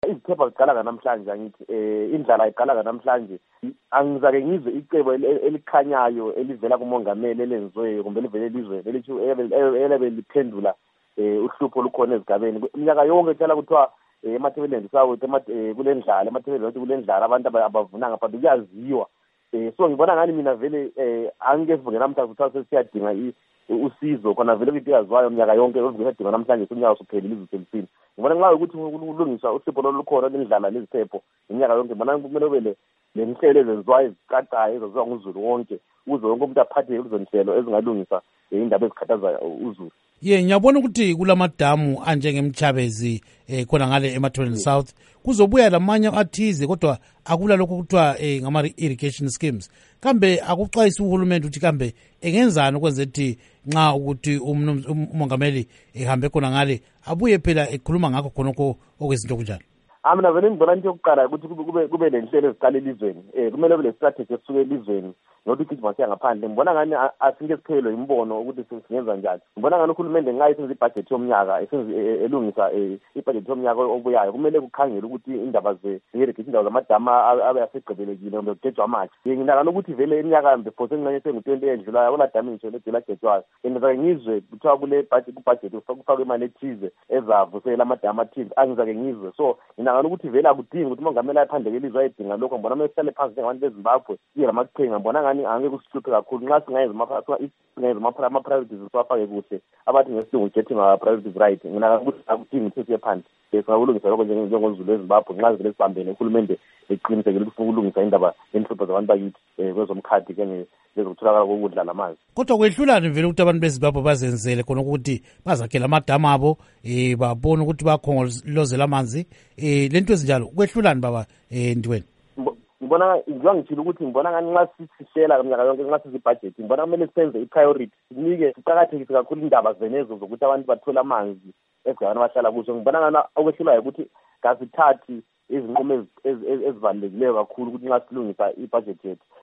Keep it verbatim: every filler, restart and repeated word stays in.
Iziphepha ziqala namhlanje angithi eh indlala iqala namhlanje. Angizake ngizwe icebo elikhanyayo elivela kumongameli elenzwe kumbe livele elizwe elithi elebe liphendula eh uhlupho olukhona ezigabeni. Iminyaka yonke etshala kuthiwa emathebeleni sawo kule ndlala emathebeleni wathi kule ndlala abantu abavunanga but kuyaziwa. Eh so ngibona ngani mina vele eh angeke sivuke namhlanje ukuthi siyadinga usizo khona vele ukuthi yaziwayo iminyaka yonke ovuke namhlanje unyaka usuphelile iziselisini. Ngibona nxa ukuthi kulungiswa uhlupho lolukhona lendlala leziphepho iminyaka yonke ngibona kumele kube le nhlelo ezenziwayo eziqaqayo ezenziwa nguzulu wonke ukuze wonke umuntu aphathe kuzo nhlelo ezingalungisa indaba ezikhathaza uzulu. Ye ngiyabona ukuthi kulamadamu anjengemchabezi eh khona ngale eMathebeleni South kuzobuya lamanye athize kodwa akula lokho kuthiwa eh ngama irrigation schemes. Kambe akuxwayisa uhulumeni ukuthi kambe engenzani ukwenza ukuthi nxa ukuthi umongameli ehambe khona ngale abuye phela ekhuluma ngakho khonoko okwezinto kunjalo. Amina vele ngibona into yokuqala ukuthi kube kube lenhlelo eziqala elizweni eh kumele kube strategy esuke elizweni nokuthi igijima siya ngaphandle. Ngibona ngani asinge siphelwe imbono ukuthi singenza njani. Ngibona ngani uhulumende nxa isenza ibudget yomnyaka esenza elungisa ibudget yomnyaka obuyayo kumele kukhangele ukuthi indaba ze irrigation indawo zamadama abe asegqibelekile kumbe kugejwa amanzi. Ngiyinaka ukuthi vele iminyaka before sengqanye sengu twenty endlulayo akula dami ngisho ledela gejwayo. Ngizake ngizwe kuthiwa kule budget kubudget kufakwe imali ethize ezavusela amadama athize angizake ngizwe. So ngakho ukuthi vele akudingi ukuthi umongameli ayiphandle kelizwe ayidinga lokho. Ngibona mesihlale phansi njengabantu beZimbabwe siye lamaqhinga. Ngibona ngani angeke kusihluphe kakhulu nxa singayenza singayenza ama-priorities siwafake kuhle abathi ngesilungu getting our priorities right. Ngina ukuthi akudingi ukuthi siye phansi singakulungisa lokho njengozulu weZimbabwe nxa sivele sibambene uhulumende eqinisekile ukuthi ukulungisa indaba yenhlupho zabantu bakithi kwezomkhathi kanye lezokutholakala kokudla lamanzi. Kodwa kwehlulani vele ukuthi abantu beZimbabwe bazenzele khona ukuthi bazakhela amadamu abo eh babone ukuthi bakhongolozela amanzi eh lento ezinjalo kwehlulani baba eh Ndweni. Ngibona ngiba ngithile ukuthi ngibona ngani nxa sisihlela kaminyaka yonke nxa sizibudget ngibona kumele senze i-priority sinike siqakathekise kakhulu indaba zenezo zokuthi abantu bathola amanzi esigabeni abahlala kuso. Ngibona ngani okwehlulayo ukuthi kasithathi izinqumo ezibalulekileyo kakhulu ukuthi nxa silungisa ibudget yethu